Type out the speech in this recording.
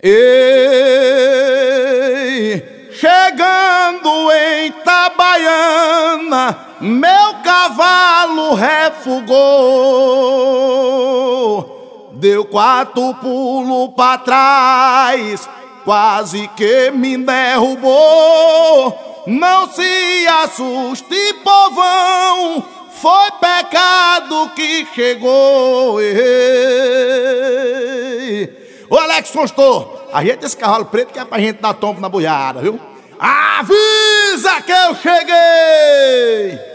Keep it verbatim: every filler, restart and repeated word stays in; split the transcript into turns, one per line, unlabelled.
Ei, chegando em Itabaiana, meu cavalo refugou, deu quatro pulos pra trás, quase que me derrubou. Não se assuste, povão, foi pecado que chegou. Ei. Ô Alex Constor, ajeita esse cavalo preto que é pra gente dar tombo na boiada, viu? Avisa que eu cheguei!